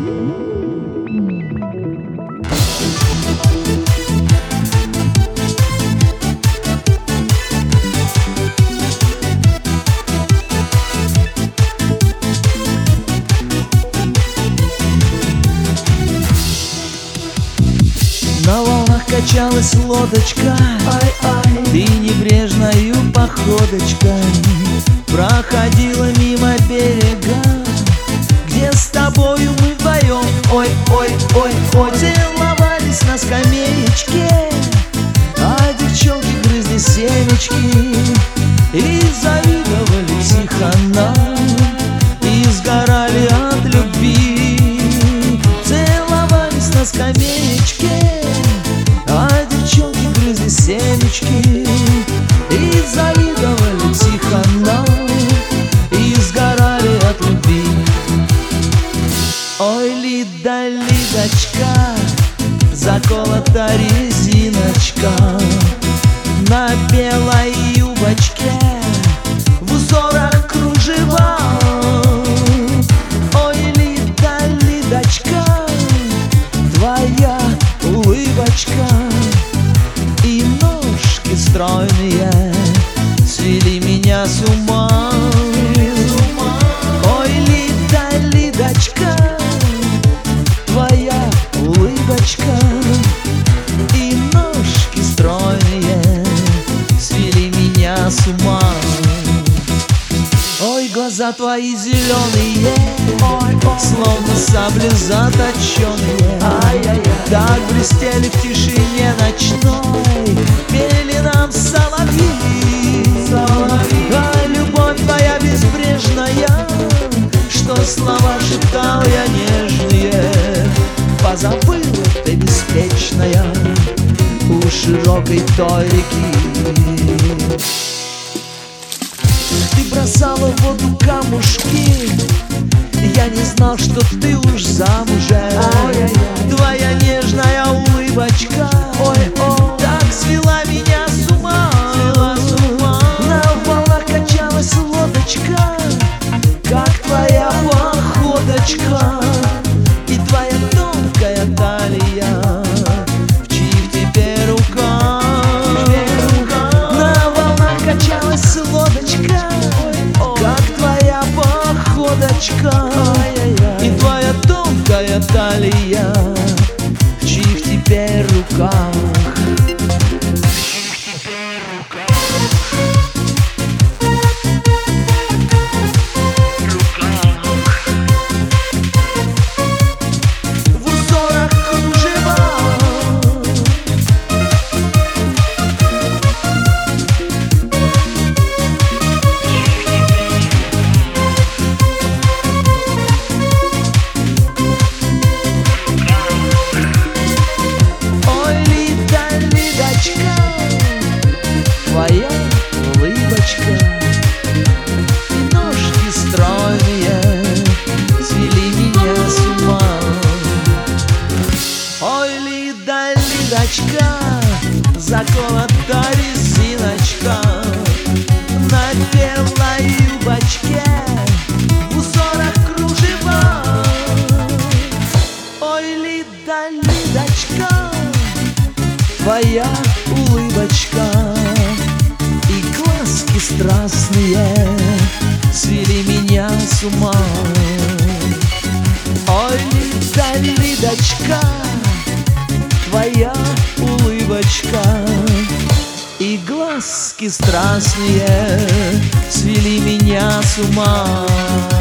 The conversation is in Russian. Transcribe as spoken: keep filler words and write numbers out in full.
На волнах качалась лодочка, ай-ай, ты небрежною походочкой проходила мимо берега, где с тобою мы вдвоем, ой-ой-ой-ой, целовались на скамеечке, а девчонки грызли семечки и завидовали тихо нам, и сгорали от любви. Целовались на скамеечке, семечки и завидовали тихо нам, и сгорали от любви. Ой, Лида, Лидочка, заколота резиночка на белой юбочке, в узорах кружева. Ой, Лида, Лидочка, твоя улыбочка и ножки стройные свели меня с ума. Ой, Лида, Лидочка, твоя улыбочка и ножки стройные свели меня с ума. Ой, глаза твои зеленые, ой, ой, словно сабли заточенные, ай-яй-яй, так блестели в тишине ночной, пели нам соловьи, соловьи. А любовь твоя безбрежная, что слова шептал я нежные, позабыла ты беспечная у широкой той реки. Ты бросала в воду камушки, я не знал, что ты уж замужем. Твоя нежная улыбочка, ой-ой, так свела меня с ума. На волнах качалась лодочка, как твоя походочка, и твоя тонкая талия в чьих теперь руках. На волнах качалась лодочка, как твоя походочка, и твоя тонкая талия в чьих теперь руках. Твоя улыбочка и ножки стройные свели меня с ума. Ой, Лида, Лидочка, заколота резиночка на белой юбочке, в узорах кружева. Ой, Лида, Лидочка, твоя улыбочка и глазки страстные свели меня с ума. Ой, Лида, Лидочка, твоя улыбочка и глазки страстные свели меня с ума.